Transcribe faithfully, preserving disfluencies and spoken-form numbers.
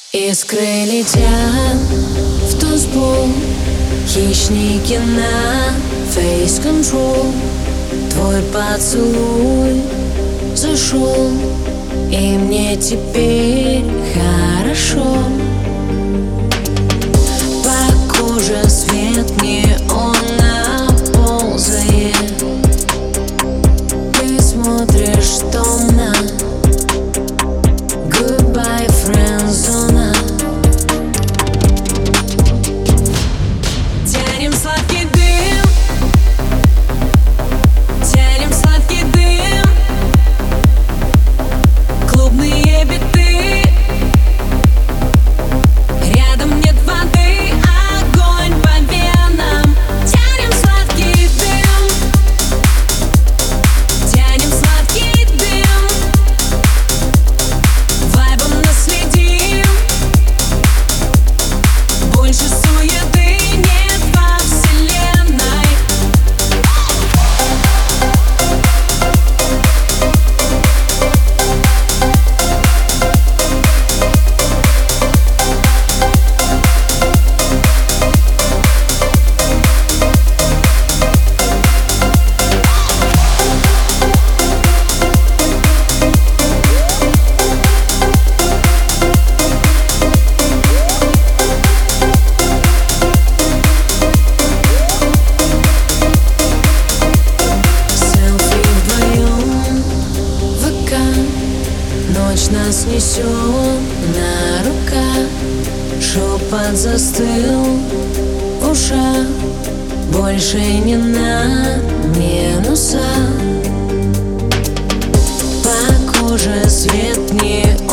Искры летят в танцпол, хищники на face control. Твой поцелуй зашел, и мне теперь хорошо. По коже свет неона ползает. Ты смотришь томно. Goodbye, friendzone. Тянем сладкий дым, тянем сладкий дым, клубные биты. Рядом нет воды, огонь по венам. Тянем сладкий дым, тянем сладкий дым, вайбом наследим. Больше суеты нет во вселенной. Ночь нас несет на руках, шепот застыл в ушах. Больше не на минусах. По коже свет не